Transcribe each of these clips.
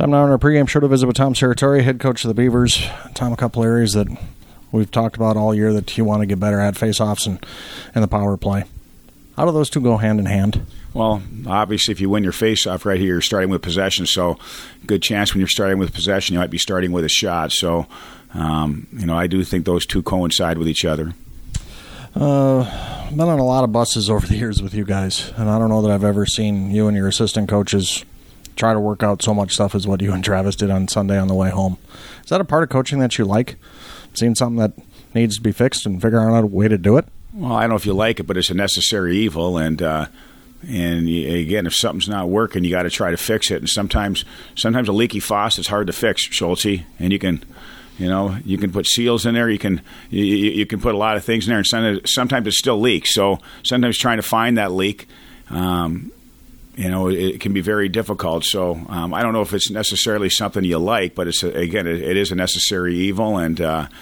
Time now on our pregame show to visit with Tom Serratore, head coach of the Beavers. Tom, a couple areas that we've talked about all year that you want to get better at, face-offs and the power play. How do those two go hand in hand? Well, obviously, if you win your face-off right here, you're starting with possession. So, good chance when you're starting with possession, you might be starting with a shot. So, I do think those two coincide with each other. I've been on a lot of buses over the years with you guys, and I don't know that I've ever seen you and your assistant coaches try to work out so much stuff as what you and Travis did on Sunday on the way home. Is that a part of coaching that you like? Seeing something that needs to be fixed and figure out a way to do it? Well, I don't know if you like it, but it's a necessary evil, and again, if something's not working, you got to try to fix it. And sometimes a leaky faucet's hard to fix, Schultz, and you can put seals in there. You can put a lot of things in there, and sometimes it still leaks. So sometimes trying to find that leak, it can be very difficult. So I don't know if it's necessarily something you like, but it is a necessary evil, and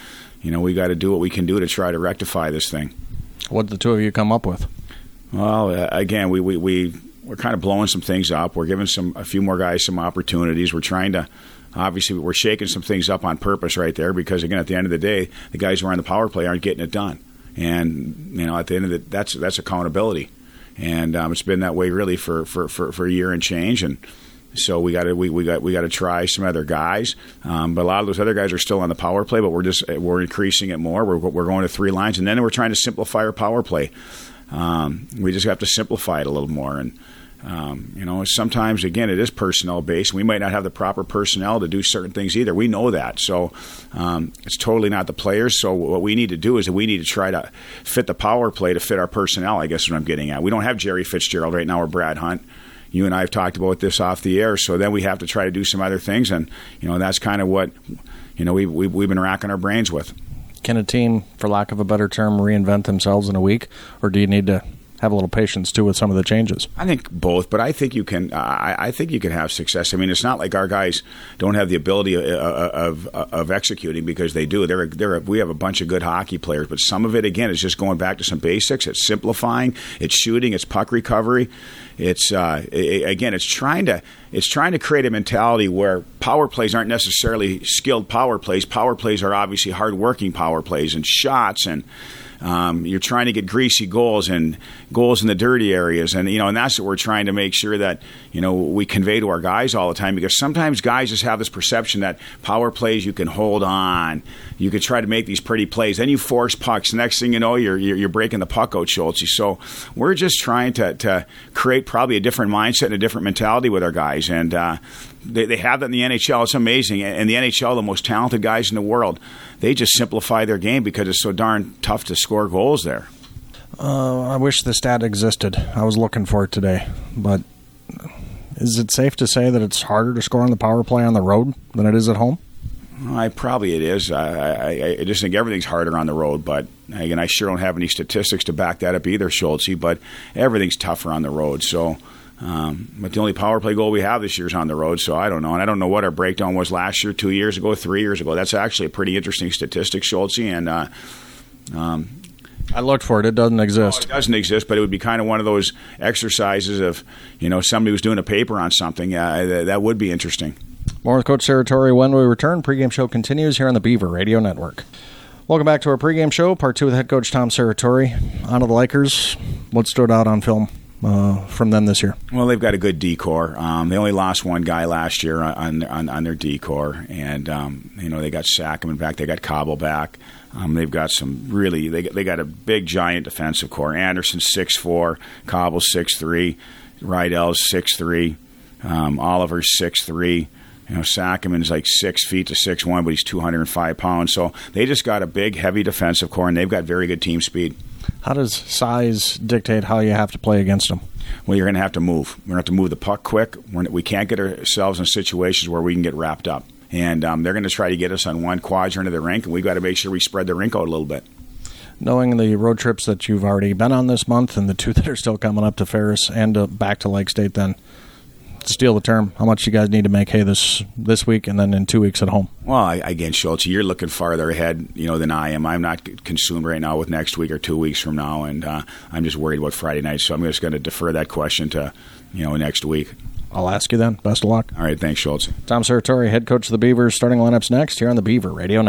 we got to do what we can do to try to rectify this thing. What did the two of you come up with? Well, again, we're kind of blowing some things up. We're giving a few more guys some opportunities. We're trying to. Obviously, we're shaking some things up on purpose right there because, again, at the end of the day, the guys who are on the power play aren't getting it done. And, at the end of it, that's accountability. And it's been that way really for a year and change. And so we got to try some other guys. But a lot of those other guys are still on the power play, but we're increasing it more. We're going to 3 lines, and then we're trying to simplify our power play. We just have to simplify it a little more. And sometimes, again, it is personnel-based. We might not have the proper personnel to do certain things either. We know that. So it's totally not the players. So what we need to do is that we need to try to fit the power play to fit our personnel, I guess is what I'm getting at. We don't have Jerry Fitzgerald right now or Brad Hunt. You and I have talked about this off the air. So then we have to try to do some other things. And, that's kind of what, we've been racking our brains with. Can a team, for lack of a better term, reinvent themselves in a week? Or do you need to have a little patience too with some of the changes? I think both, but I think you can. I think you can have success. I mean, it's not like our guys don't have the ability of executing, because they do. We have a bunch of good hockey players, but some of it, again, is just going back to some basics. It's simplifying. It's shooting. It's puck recovery. It's trying to create a mentality where power plays aren't necessarily skilled power plays. Power plays are obviously hard-working power plays and shots, and you're trying to get greasy goals and goals in the dirty areas, and and that's what we're trying to make sure that we convey to our guys all the time, because sometimes guys just have this perception that power plays you can hold on, you could try to make these pretty plays, then you force pucks. Next thing you know, you're breaking the puck out, Schultz. So we're just trying to create probably a different mindset and a different mentality with our guys, and they have that in the NHL. It's amazing. And the NHL, the most talented guys in the world, they just simplify their game because it's so darn tough to score goals there. I wish the stat existed. I was looking for it today. But is it safe to say that it's harder to score on the power play on the road than it is at home? Probably it is. I just think everything's harder on the road. But, again, I sure don't have any statistics to back that up either, Schultz. But everything's tougher on the road. So, but the only power play goal we have this year is on the road, so I don't know. And I don't know what our breakdown was last year, 2 years ago, 3 years ago. That's actually a pretty interesting statistic, Schultz. And I looked for it. It doesn't exist. It doesn't exist, but it would be kind of one of those exercises of, somebody who's doing a paper on something. That would be interesting. More with Coach Serratore when we return. Pregame show continues here on the Beaver Radio Network. Welcome back to our pregame show, part 2 with head coach Tom Serratore. On to the Lakers. What stood out on film from them this year? Well, they've got a good D-core. They only lost one guy last year on their D-core, and they got Sackerman back, they got Cobble back. They've got some really they got a big giant defensive core. Anderson's 6'4", Cobble's 6'3", Rydell's 6'3", Oliver's 6'3". Sackerman's like 6 feet to 6'1", but he's 205 pounds. So they just got a big, heavy defensive core, and they've got very good team speed. How does size dictate how you have to play against them? Well, you're going to have to move. We're going to have to move the puck quick. We can't get ourselves in situations where we can get wrapped up. And they're going to try to get us on one quadrant of the rink, and we've got to make sure we spread the rink out a little bit. Knowing the road trips that you've already been on this month and the 2 that are still coming up to Ferris and back to Lake State, then, to steal the term, how much you guys need to make hay this week and then in 2 weeks at home? Well, again, Schultz, you're looking farther ahead, than I am. I'm not consumed right now with next week or 2 weeks from now, and I'm just worried about Friday night. So I'm just going to defer that question to, next week. I'll ask you then. Best of luck. All right, thanks, Schultz. Tom Serratore, head coach of the Beavers. Starting lineups next here on the Beaver Radio Network.